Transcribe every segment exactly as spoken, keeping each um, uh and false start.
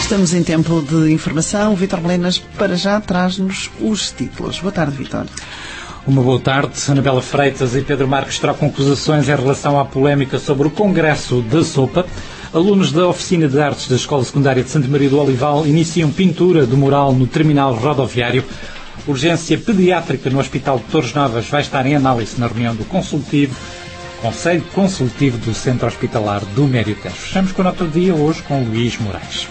Estamos em tempo de informação. O Vítor Melenas, para já, traz-nos os títulos. Boa tarde, Vítor. Uma boa tarde. Anabela Freitas e Pedro Marques trocam acusações em relação à polémica sobre o Congresso da Sopa. Alunos da Oficina de Artes da Escola Secundária de Santa Maria do Olival iniciam pintura do mural no terminal rodoviário. Urgência pediátrica no Hospital de Torres Novas vai estar em análise na reunião do consultivo, Conselho Consultivo do Centro Hospitalar do Médio Tejo. Fechamos com a nota do dia hoje com Luís Moraes.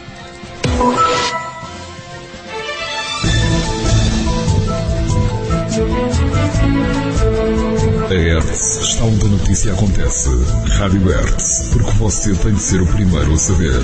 A Hertz está onde a notícia acontece. Rádio Hertz, porque você tem de ser o primeiro a saber.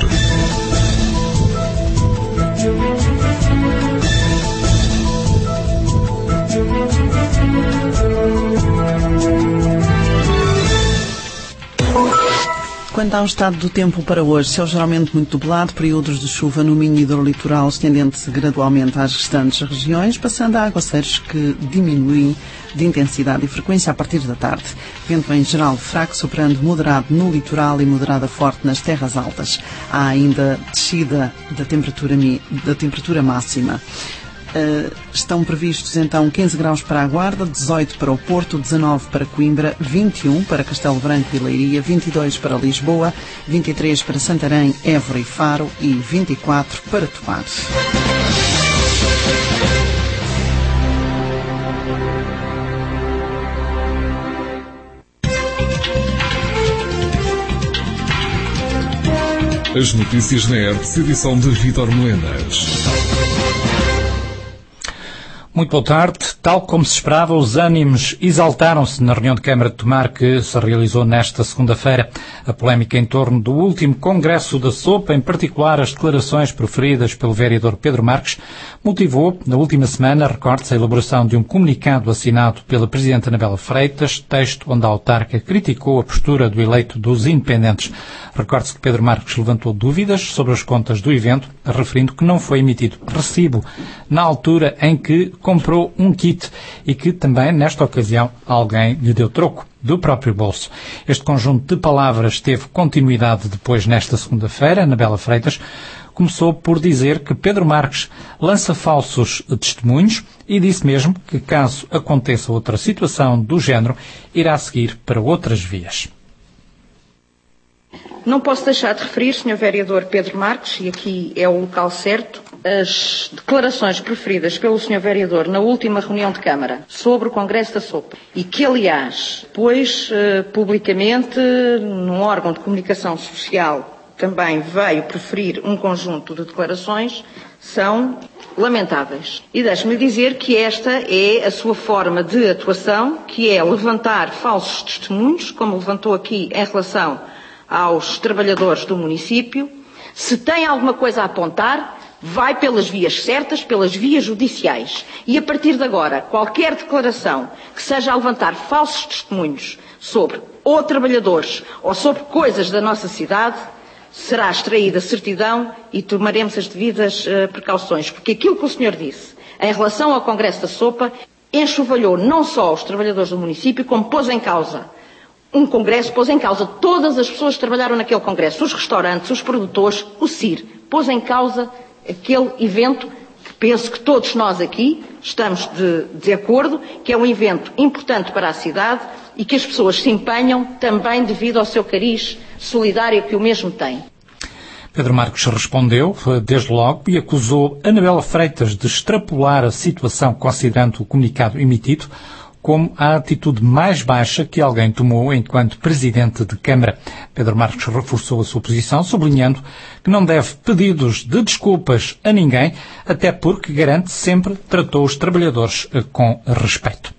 Quanto ao estado do tempo para hoje, céu geralmente muito nublado, períodos de chuva no Minho hidrolitoral, estendendo-se gradualmente às restantes regiões, passando a aguaceiros que diminuem de intensidade e frequência a partir da tarde. Vento em geral fraco, soprando moderado no litoral e moderada forte nas terras altas. Há ainda descida da temperatura, da temperatura máxima. Uh, estão previstos então quinze graus para a Guarda, dezoito para o Porto, dezanove para Coimbra, vinte e um para Castelo Branco e Leiria, vinte e dois para Lisboa, vinte e três para Santarém, Évora e Faro e vinte e quatro para Tomar. As notícias na Hertz, edição de Vítor Melenas. Muito boa tarde. Tal como se esperava, os ânimos exaltaram-se na reunião de Câmara de Tomar que se realizou nesta segunda-feira. A polémica em torno do último Congresso da Sopa, em particular as declarações proferidas pelo vereador Pedro Marques, motivou, na última semana, recorde-se a elaboração de um comunicado assinado pela Presidente Anabela Freitas, texto onde a autarca criticou a postura do eleito dos independentes. Recorde-se que Pedro Marques levantou dúvidas sobre as contas do evento, referindo que não foi emitido recibo na altura em que comprou um kit e que também, nesta ocasião, alguém lhe deu troco do próprio bolso. Este conjunto de palavras teve continuidade depois nesta segunda-feira. Anabela Freitas começou por dizer que Pedro Marques lança falsos testemunhos e disse mesmo que, caso aconteça outra situação do género, irá seguir para outras vias. Não posso deixar de referir, senhor vereador Pedro Marques, e aqui é o local certo, as declarações preferidas pelo senhor vereador na última reunião de Câmara sobre o Congresso da Sopa e que, aliás, depois, eh, publicamente, num órgão de comunicação social, também veio preferir um conjunto de declarações, são lamentáveis. E deixe-me dizer que esta é a sua forma de atuação, que é levantar falsos testemunhos, como levantou aqui em relação aos trabalhadores do município. Se tem alguma coisa a apontar, vai pelas vias certas, pelas vias judiciais. E a partir de agora, qualquer declaração que seja a levantar falsos testemunhos sobre ou trabalhadores ou sobre coisas da nossa cidade, será extraída certidão e tomaremos as devidas uh, precauções. Porque aquilo que o senhor disse em relação ao Congresso da Sopa enxovalhou não só os trabalhadores do município, como pôs em causa um congresso, pôs em causa todas as pessoas que trabalharam naquele congresso, os restaurantes, os produtores, o C I R, pôs em causa aquele evento que penso que todos nós aqui estamos de, de acordo, que é um evento importante para a cidade e que as pessoas se empenham também devido ao seu cariz solidário que o mesmo tem. Pedro Marques respondeu, desde logo, e acusou Anabela Freitas de extrapolar a situação considerando o comunicado emitido como a atitude mais baixa que alguém tomou enquanto Presidente de Câmara. Pedro Marques reforçou a sua posição, sublinhando que não deve pedidos de desculpas a ninguém, até porque, garante, sempre tratou os trabalhadores com respeito.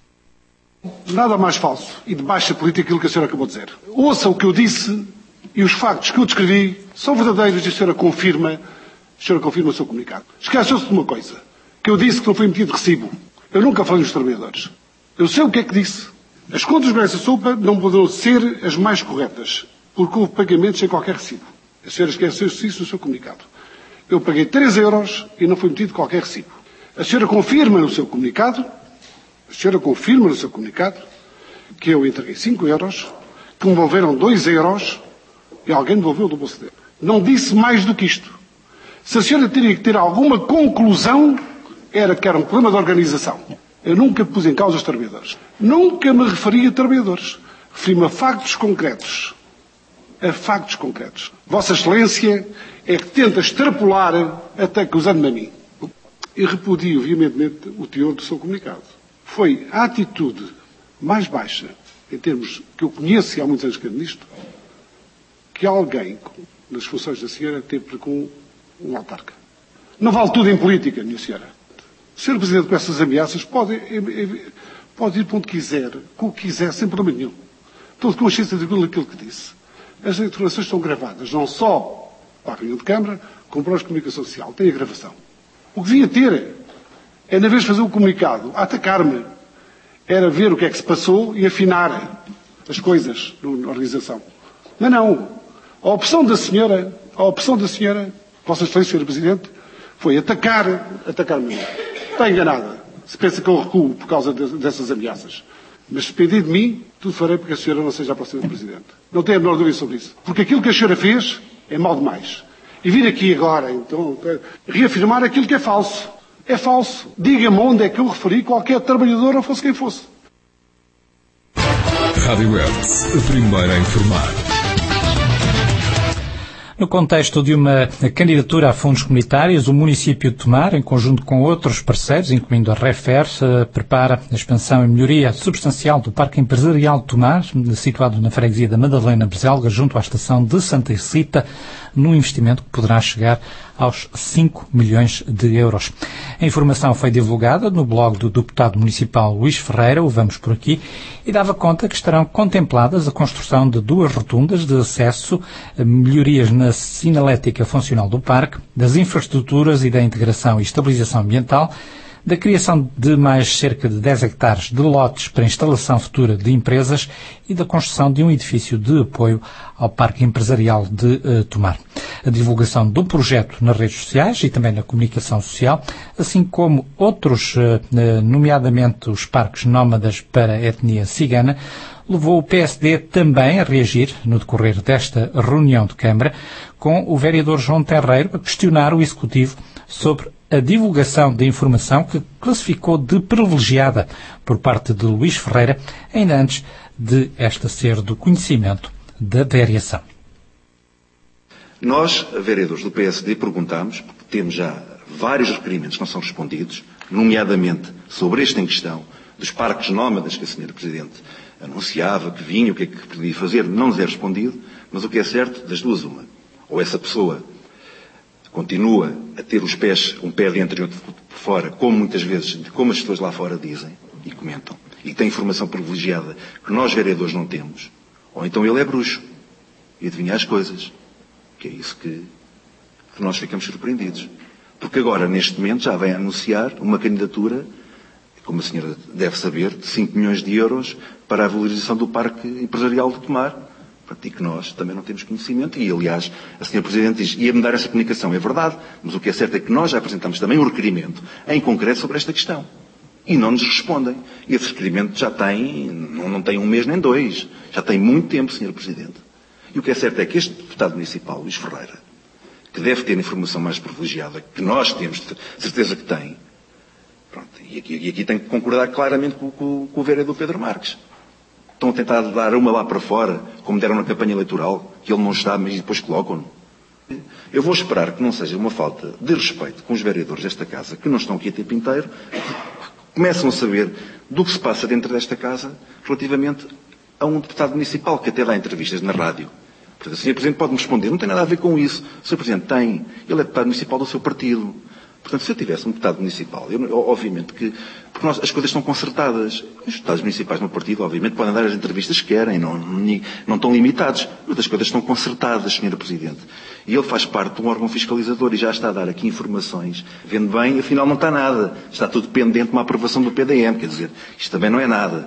Nada mais falso e de baixa política aquilo que a senhora acabou de dizer. Ouça o que eu disse e os factos que eu descrevi são verdadeiros e a senhora confirma, a senhora confirma o seu comunicado. Esqueceu-se de uma coisa, que eu disse que não foi emitido recibo. Eu nunca falei nos trabalhadores. Eu sei o que é que disse. As contas do Congresso da Sopa não poderão ser as mais corretas, porque houve pagamentos sem qualquer recibo. A senhora esqueceu-se disso no seu comunicado. Eu paguei três euros e não foi emitido qualquer recibo. A senhora confirma no seu comunicado, a senhora confirma no seu comunicado, que eu entreguei cinco euros, que me devolveram dois euros e alguém devolveu do bolso dele. Não disse mais do que isto. Se a senhora teria que ter alguma conclusão, era que era um problema de organização. Eu nunca pus em causa os trabalhadores. Nunca me referi a trabalhadores. Referi-me a factos concretos. A factos concretos. Vossa Excelência é que tenta extrapolar até acusando-me a mim. Eu repudio veementemente o teor do seu comunicado. Foi a atitude mais baixa, em termos que eu conheço e há muitos anos que ando nisto, que alguém, nas funções da senhora, teve com um autarca. Não vale tudo em política, minha senhora. O senhor Presidente, com essas ameaças, pode, pode ir para onde quiser, com o que quiser, sem problema nenhum. Estou de consciência daquilo que disse. As declarações estão gravadas, não só para a reunião de Câmara, como para a comunicação social. Tem a gravação. O que devia ter é, na vez de fazer o comunicado, a atacar-me, era ver o que é que se passou e afinar as coisas na organização. Mas não. A opção da senhora, a opção da senhora, Vossa Excelência, senhor Presidente, foi atacar, atacar-me. Está enganada. Se pensa que eu recuo por causa de, dessas ameaças. Mas se pedir de mim, tudo farei porque a senhora não seja a próxima Presidente. Não tenho a menor dúvida sobre isso. Porque aquilo que a senhora fez é mal demais. E vir aqui agora, então, reafirmar aquilo que é falso. É falso. Diga-me onde é que eu referi qualquer trabalhador, ou fosse quem fosse. Rádio Hertz, a primeira a informar. No contexto de uma candidatura a fundos comunitários, o município de Tomar, em conjunto com outros parceiros, incluindo a Refer, prepara a expansão e melhoria substancial do Parque Empresarial de Tomar, situado na freguesia da Madalena Berzelga, junto à estação de Santa Cita, num investimento que poderá chegar aos cinco milhões de euros. A informação foi divulgada no blog do deputado municipal Luís Ferreira, o Vamos Por Aqui, e dava conta que estarão contempladas a construção de duas rotundas de acesso, melhorias na sinalética funcional do parque, das infraestruturas e da integração e estabilização ambiental, da criação de mais cerca de dez hectares de lotes para instalação futura de empresas e da construção de um edifício de apoio ao Parque Empresarial de uh, Tomar. A divulgação do projeto nas redes sociais e também na comunicação social, assim como outros, uh, nomeadamente os parques nómadas para a etnia cigana, levou o P S D também a reagir, no decorrer desta reunião de Câmara, com o vereador João Terreiro a questionar o Executivo sobre a divulgação de informação que classificou de privilegiada por parte de Luís Ferreira, ainda antes de esta ser do conhecimento da vereação. Nós, vereadores do P S D, perguntámos, porque temos já vários requerimentos que não são respondidos, nomeadamente sobre este em questão, dos parques nómadas que a senhora Presidente anunciava que vinha, o que é que podia fazer, não nos é respondido, mas o que é certo, das duas uma. Ou essa pessoa continua a ter os pés, um pé dentro e outro por fora, como muitas vezes, como as pessoas lá fora dizem e comentam, e tem informação privilegiada que nós, vereadores, não temos, ou então ele é bruxo e adivinha as coisas, que é isso que, que nós ficamos surpreendidos. Porque agora, neste momento, já vem anunciar uma candidatura, como a senhora deve saber, de cinco milhões de euros para a valorização do Parque Empresarial de Tomar, e que nós também não temos conhecimento, e aliás a senhora Presidente diz, ia-me dar essa comunicação, é verdade, mas o que é certo é que nós já apresentamos também um requerimento em concreto sobre esta questão, e não nos respondem, e esse requerimento já tem, não, não tem um mês nem dois, já tem muito tempo, senhora Presidente, e o que é certo é que este deputado municipal, Luís Ferreira, que deve ter informação mais privilegiada, que nós temos certeza que tem, pronto, e, aqui, e aqui tem que concordar claramente com, com, com o vereador Pedro Marques. Estão a tentar dar uma lá para fora, como deram na campanha eleitoral, que ele não está, mas depois colocam-no. Eu vou esperar que não seja uma falta de respeito com os vereadores desta casa, que não estão aqui a tempo inteiro, que começam a saber do que se passa dentro desta casa relativamente a um deputado municipal que até dá entrevistas na rádio. Portanto, o senhor Presidente pode-me responder, não tem nada a ver com isso. O senhor Presidente tem, ele é deputado municipal do seu partido. Portanto, se eu tivesse um deputado municipal, eu, obviamente que, porque nós, as coisas estão concertadas. Os deputados municipais no partido, obviamente, podem dar as entrevistas que querem, não, não, não estão limitados. Mas as coisas estão concertadas, senhora Presidente. E ele faz parte de um órgão fiscalizador e já está a dar aqui informações. Vendo bem, afinal não está nada. Está tudo pendente de uma aprovação do P D M. Quer dizer, isto também não é nada.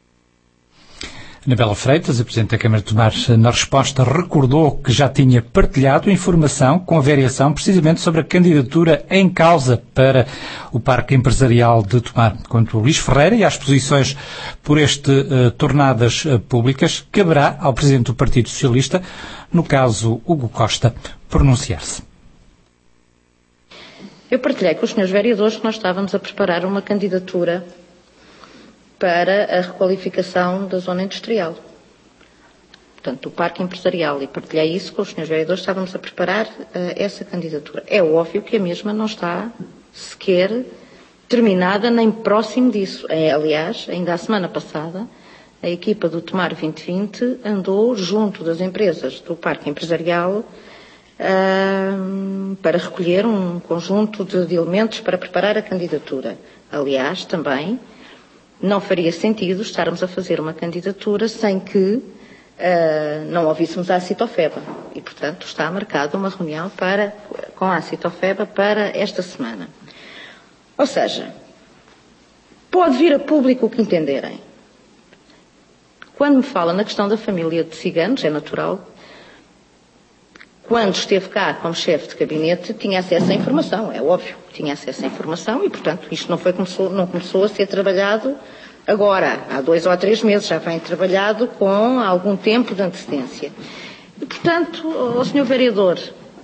Anabela Freitas, a Presidente da Câmara de Tomar, na resposta recordou que já tinha partilhado informação com a vereação precisamente sobre a candidatura em causa para o Parque Empresarial de Tomar. Quanto a Luís Ferreira e às posições por este uh, tornadas uh, públicas, caberá ao Presidente do Partido Socialista, no caso Hugo Costa, pronunciar-se. Eu partilhei com os senhores vereadores que nós estávamos a preparar uma candidatura para a requalificação da zona industrial, portanto, do parque empresarial, e partilhei isso com os senhores vereadores, estávamos a preparar uh, essa candidatura. É óbvio que a mesma não está sequer terminada nem próximo disso. É, aliás, ainda a semana passada, a equipa do Tomar vinte vinte andou junto das empresas do parque empresarial uh, para recolher um conjunto de, de elementos para preparar a candidatura. Aliás, também não faria sentido estarmos a fazer uma candidatura sem que uh, não ouvíssemos a Acitofeba. E, portanto, está marcada uma reunião para, com a Acitofeba para esta semana. Ou seja, pode vir a público o que entenderem. Quando me fala na questão da família de ciganos, é natural. Quando esteve cá como chefe de gabinete, tinha acesso à informação, é óbvio, tinha acesso à informação e, portanto, isto não, foi, começou, não começou a ser trabalhado agora, há dois ou três meses, já vem trabalhado com algum tempo de antecedência. E, portanto, ao senhor vereador,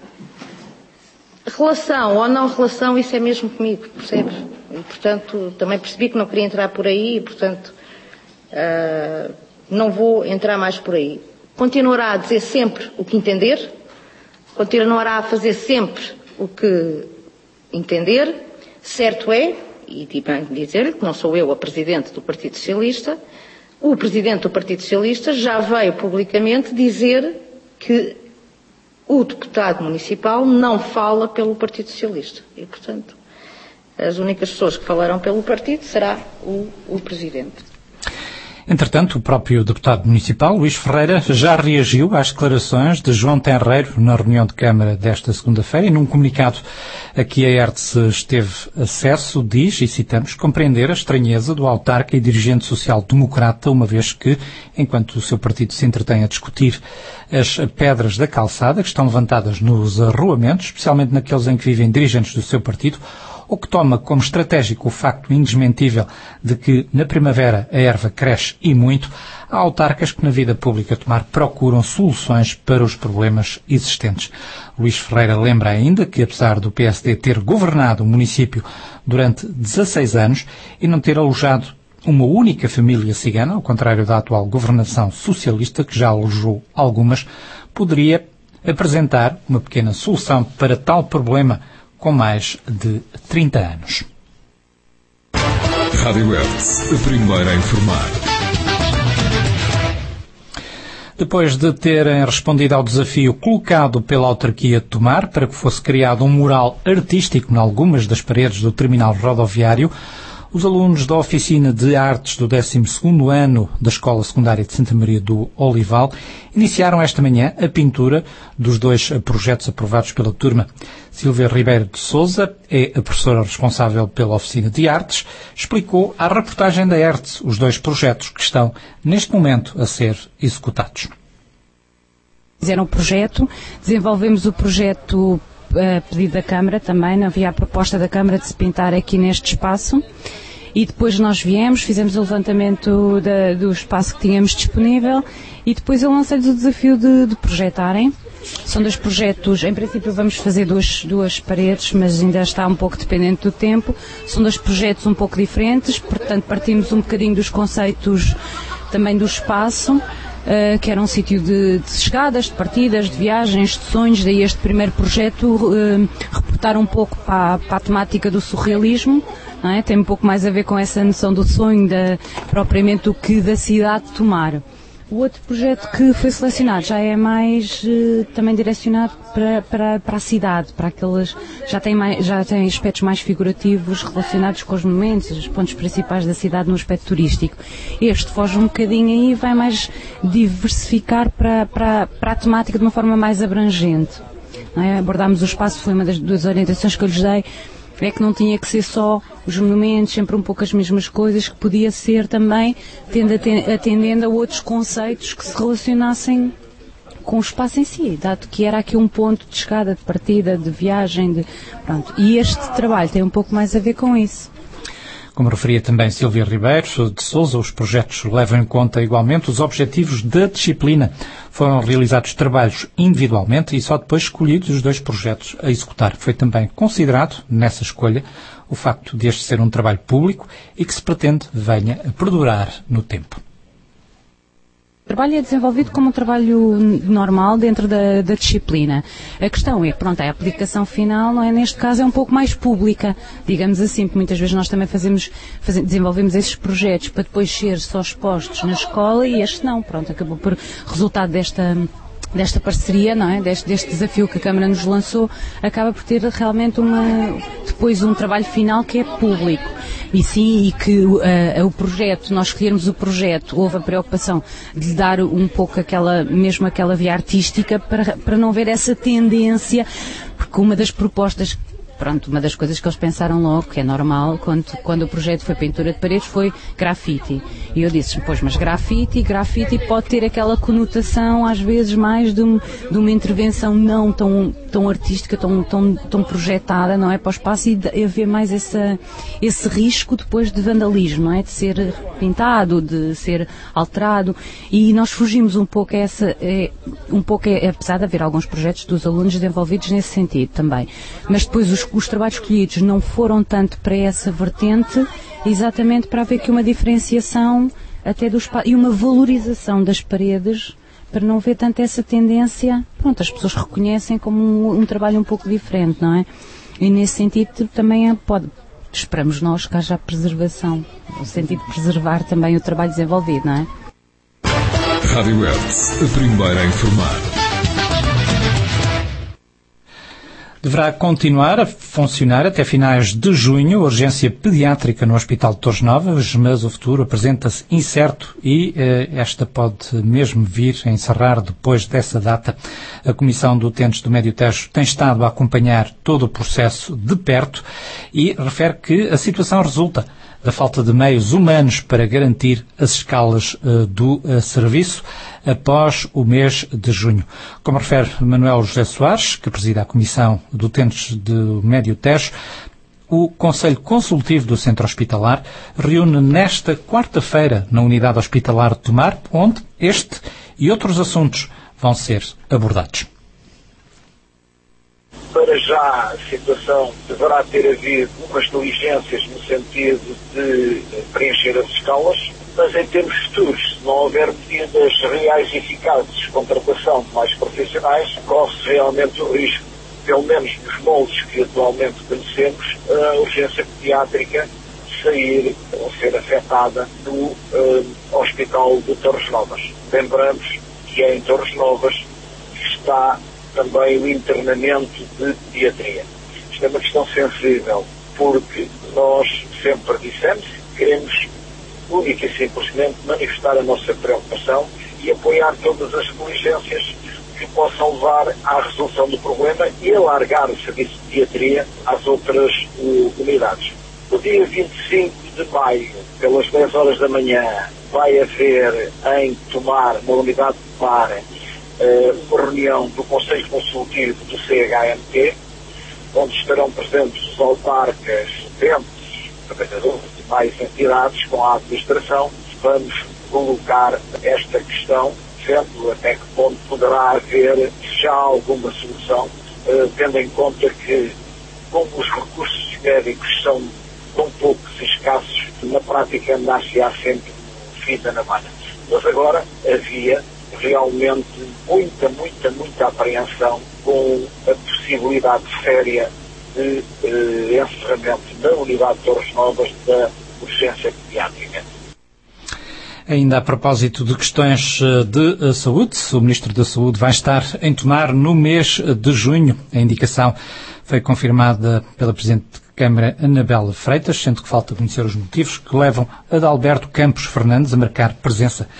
relação ou não relação, isso é mesmo comigo, percebe? E, portanto, também percebi que não queria entrar por aí e, portanto, uh, não vou entrar mais por aí. Continuará a dizer sempre o que entender, continuará a fazer sempre o que entender. Certo é, e bem dizer-lhe que não sou eu a Presidente do Partido Socialista, o Presidente do Partido Socialista já veio publicamente dizer que o deputado municipal não fala pelo Partido Socialista. E, portanto, as únicas pessoas que falarão pelo partido será o, o Presidente. Entretanto, o próprio deputado municipal, Luís Ferreira, já reagiu às declarações de João Tenreiro na reunião de Câmara desta segunda-feira e num comunicado a que a ERTE teve acesso, diz, e citamos, compreender a estranheza do autarca e dirigente social-democrata, uma vez que, enquanto o seu partido se entretém a discutir as pedras da calçada que estão levantadas nos arruamentos, especialmente naqueles em que vivem dirigentes do seu partido, ou que toma como estratégico o facto indesmentível de que, na primavera, a erva cresce e muito, há autarcas que na vida pública Tomar procuram soluções para os problemas existentes. Luís Ferreira lembra ainda que, apesar do P S D ter governado o município durante dezasseis anos e não ter alojado uma única família cigana, ao contrário da atual governação socialista, que já alojou algumas, poderia apresentar uma pequena solução para tal problema com mais de trinta anos. Rádio ERTE, a primeira a informar. Depois de terem respondido ao desafio colocado pela autarquia de Tomar para que fosse criado um mural artístico em algumas das paredes do terminal rodoviário, os alunos da Oficina de Artes do décimo segundo ano da Escola Secundária de Santa Maria do Olival iniciaram esta manhã a pintura dos dois projetos aprovados pela turma. Silvia Ribeiro de Sousa é a professora responsável pela Oficina de Artes, explicou à reportagem da ERTE os dois projetos que estão neste momento a ser executados. Fizeram o projeto, desenvolvemos o projeto a pedido da Câmara também, não havia a proposta da Câmara de se pintar aqui neste espaço e depois nós viemos, fizemos o levantamento da, do espaço que tínhamos disponível e depois eu lancei-lhes o desafio de, de projetarem. São dois projetos, em princípio vamos fazer duas, duas paredes, mas ainda está um pouco dependente do tempo. São dois projetos um pouco diferentes, portanto partimos um bocadinho dos conceitos também do espaço, Uh, que era um sítio de, de chegadas, de partidas, de viagens, de sonhos. Daí este primeiro projeto uh, reportar um pouco para, para a temática do surrealismo, não é? Tem um pouco mais a ver com essa noção do sonho, da, propriamente do que da cidade de Tomar. O outro projeto que foi selecionado já é mais uh, também direcionado para, para, para a cidade, para aqueles, já tem, mais, já tem aspectos mais figurativos relacionados com os momentos, os pontos principais da cidade no aspecto turístico. Este foge um bocadinho aí e vai mais diversificar para, para, para a temática de uma forma mais abrangente. Não é? Abordámos o espaço, foi uma das duas orientações que eu lhes dei, é que não tinha que ser só os monumentos, sempre um pouco as mesmas coisas, que podia ser também atendendo a outros conceitos que se relacionassem com o espaço em si, dado que era aqui um ponto de chegada, de partida, de viagem, de, pronto. E este trabalho tem um pouco mais a ver com isso. Como referia também Silvia Ribeiro de Sousa, os projetos levam em conta igualmente os objetivos da disciplina. Foram realizados trabalhos individualmente e só depois escolhidos os dois projetos a executar. Foi também considerado, nessa escolha, o facto de este ser um trabalho público e que se pretende venha a perdurar no tempo. O trabalho é desenvolvido como um trabalho normal dentro da, da disciplina. A questão é, pronto, a aplicação final, não é, neste caso, é um pouco mais pública, digamos assim, porque muitas vezes nós também fazemos, fazemos, desenvolvemos esses projetos para depois ser só expostos na escola e este não, pronto, acabou por resultado desta... desta parceria, não é? Deste, deste desafio que a Câmara nos lançou, acaba por ter realmente uma, depois um trabalho final que é público. E sim, e que uh, o projeto, nós escolhermos o projeto, houve a preocupação de lhe dar um pouco aquela, mesmo aquela via artística para, para não ver essa tendência, porque uma das propostas, pronto, uma das coisas que eles pensaram logo, que é normal, quando, quando o projeto foi pintura de paredes, foi grafite. E eu disse, pois, mas grafite, grafite pode ter aquela conotação, às vezes, mais de, um, de uma intervenção não tão, tão artística, tão, tão, tão projetada, não é, para o espaço, e de haver mais essa, esse risco depois de vandalismo, não é, de ser pintado, de ser alterado, e nós fugimos um pouco a essa, é, um pouco, é, apesar de haver alguns projetos dos alunos desenvolvidos nesse sentido também, mas depois os Os trabalhos escolhidos não foram tanto para essa vertente, exatamente para haver aqui uma diferenciação até do espaço e uma valorização das paredes, para não ver tanto essa tendência. Pronto, as pessoas reconhecem como um, um trabalho um pouco diferente, não é? E nesse sentido também é, pode, esperamos nós que haja preservação, no sentido de preservar também o trabalho desenvolvido, não é? Rádio Hertz, a primeira a informar. Deverá continuar a funcionar até finais de junho a urgência pediátrica no Hospital de Torres Novas, mas o futuro apresenta-se incerto e eh, esta pode mesmo vir a encerrar depois dessa data. A Comissão de Utentes do Médio Tejo tem estado a acompanhar todo o processo de perto e refere que a situação resulta da falta de meios humanos para garantir as escalas uh, do uh, serviço após o mês de junho. Como refere Manuel José Soares, que preside a Comissão de Utentes do Médio Tejo, o Conselho Consultivo do Centro Hospitalar reúne nesta quarta-feira na Unidade Hospitalar de Tomar, onde este e outros assuntos vão ser abordados. Para já a situação deverá ter havido umas diligências no sentido de preencher as escalas, mas em termos futuros, se não houver medidas reais e eficazes de contratação de mais profissionais, corre-se realmente o risco, pelo menos nos moldes que atualmente conhecemos, a urgência pediátrica sair ou ser afetada no uh, Hospital de Torres Novas. Lembramos que é em Torres Novas que está também o internamento de pediatria. Isto é uma questão sensível, porque nós sempre dissemos que queremos única e simplesmente manifestar a nossa preocupação e apoiar todas as diligências que possam levar à resolução do problema e alargar o serviço de pediatria às outras uh, unidades. No dia vinte e cinco de maio, pelas dez horas da manhã, vai haver em Tomar, na unidade de Tomar, uma reunião do Conselho Consultivo do C H M T, onde estarão presentes os autarcas, utentes, trabalhadores e mais entidades com a administração. Vamos colocar esta questão, vendo até que ponto poderá haver já alguma solução, tendo em conta que, como os recursos médicos são tão poucos e escassos, na prática anda-se há sempre fita na malha. Mas agora havia realmente muita, muita, muita apreensão com a possibilidade séria de eh, encerramento na unidade de Torres Novas da urgência pediátrica. Ainda a propósito de questões de saúde, o Ministro da Saúde vai estar em Tomar no mês de junho. A indicação foi confirmada pela Presidente de Câmara, Anabela Freitas, sendo que falta conhecer os motivos que levam Adalberto Campos Fernandes a marcar presença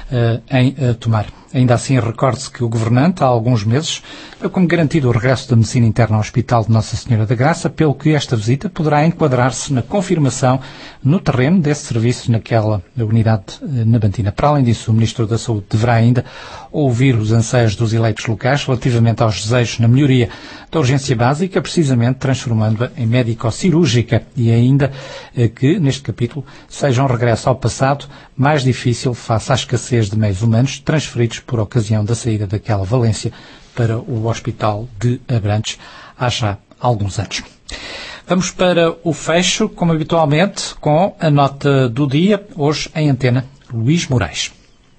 uh, em uh, Tomar. Ainda assim, recorde-se que o governante, há alguns meses, deu como garantido o regresso da medicina interna ao Hospital de Nossa Senhora da Graça, pelo que esta visita poderá enquadrar-se na confirmação no terreno desse serviço naquela unidade nabantina. Para além disso, o Ministro da Saúde deverá ainda ouvir os anseios dos eleitos locais relativamente aos desejos na melhoria da urgência básica, precisamente transformando-a em médico-cirúrgica, e ainda que, neste capítulo, seja um regresso ao passado mais difícil face à escassez de meios humanos transferidos por ocasião da saída daquela Valência para o Hospital de Abrantes há já alguns anos. Vamos para o fecho, como habitualmente, com a nota do dia, hoje em antena, Luís Moraes.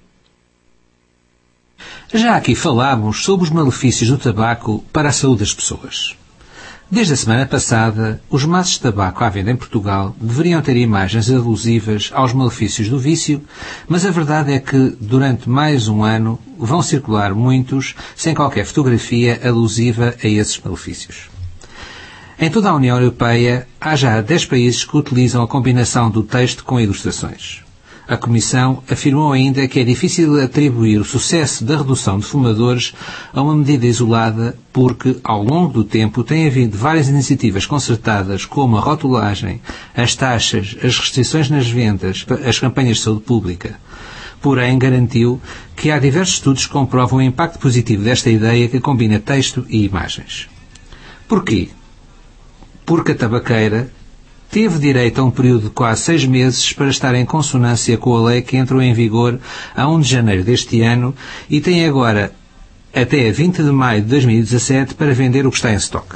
Já aqui falámos sobre os malefícios do tabaco para a saúde das pessoas. Desde a semana passada, os maços de tabaco à venda em Portugal deveriam ter imagens alusivas aos malefícios do vício, mas a verdade é que, durante mais um ano, vão circular muitos sem qualquer fotografia alusiva a esses malefícios. Em toda a União Europeia, há já dez países que utilizam a combinação do texto com ilustrações. A Comissão afirmou ainda que é difícil atribuir o sucesso da redução de fumadores a uma medida isolada porque, ao longo do tempo, tem havido várias iniciativas concertadas, como a rotulagem, as taxas, as restrições nas vendas, as campanhas de saúde pública. Porém, garantiu que há diversos estudos que comprovam o impacto positivo desta ideia que combina texto e imagens. Porquê? Porque a tabaqueira teve direito a um período de quase seis meses para estar em consonância com a lei que entrou em vigor a primeiro de janeiro deste ano e tem agora até vinte de maio de dois mil e dezassete para vender o que está em estoque.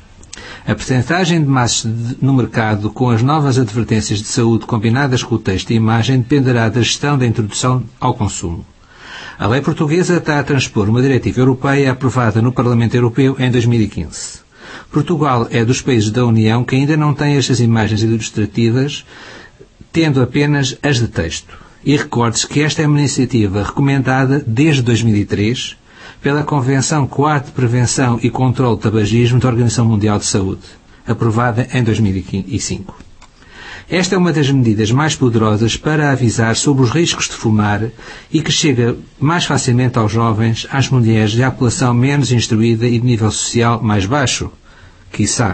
A percentagem de maços no mercado com as novas advertências de saúde combinadas com o texto e imagem dependerá da gestão da introdução ao consumo. A lei portuguesa está a transpor uma diretiva europeia aprovada no Parlamento Europeu em dois mil e quinze. Portugal é dos países da União que ainda não tem estas imagens ilustrativas, tendo apenas as de texto. E recorde-se que esta é uma iniciativa recomendada desde dois mil e três pela Convenção quadro de Prevenção e Controlo do Tabagismo da Organização Mundial de Saúde, aprovada em dois mil e cinco. Esta é uma das medidas mais poderosas para avisar sobre os riscos de fumar e que chega mais facilmente aos jovens, às mulheres e à população menos instruída e de nível social mais baixo, quiçá,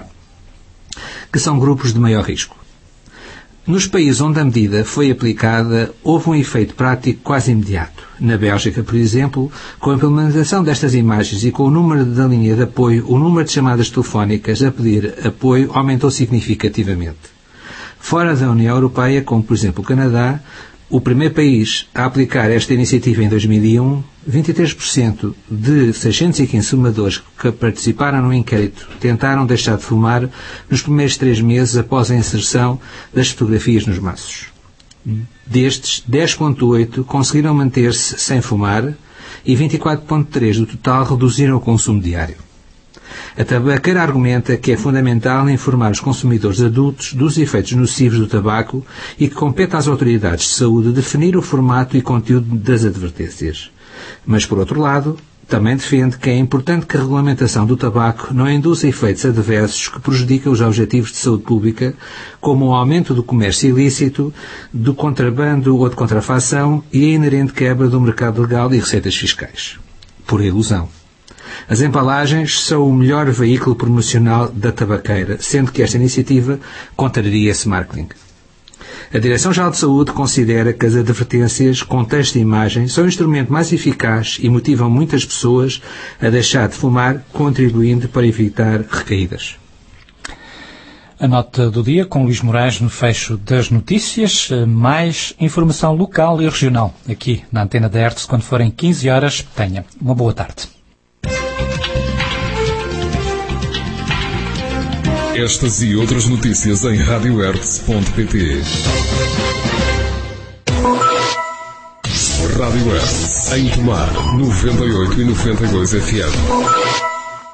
que são grupos de maior risco. Nos países onde a medida foi aplicada, houve um efeito prático quase imediato. Na Bélgica, por exemplo, com a implementação destas imagens e com o número da linha de apoio, o número de chamadas telefónicas a pedir apoio aumentou significativamente. Fora da União Europeia, como por exemplo o Canadá, o primeiro país a aplicar esta iniciativa em dois mil e um, vinte e três por cento de seiscentos e quinze fumadores que participaram no inquérito tentaram deixar de fumar nos primeiros três meses após a inserção das fotografias nos maços. Destes, dez vírgula oito conseguiram manter-se sem fumar e vinte e quatro vírgula três do total reduziram o consumo diário. A tabaqueira argumenta que é fundamental informar os consumidores adultos dos efeitos nocivos do tabaco e que compete às autoridades de saúde definir o formato e conteúdo das advertências. Mas, por outro lado, também defende que é importante que a regulamentação do tabaco não induza efeitos adversos que prejudicam os objetivos de saúde pública, como o aumento do comércio ilícito, do contrabando ou de contrafação e a inerente quebra do mercado legal e receitas fiscais. Por ilusão. As embalagens são o melhor veículo promocional da tabaqueira, sendo que esta iniciativa contraria esse marketing. A Direção-Geral de Saúde considera que as advertências com texto e imagem são o instrumento mais eficaz e motivam muitas pessoas a deixar de fumar, contribuindo para evitar recaídas. A nota do dia com Luís Moraes no fecho das notícias. Mais informação local e regional aqui na Antena da Hertz quando forem quinze horas. Tenha uma boa tarde. Estas e outras notícias em radio hertz ponto pt. Rádio Hertz, em Tomar, noventa e oito e noventa e dois F M.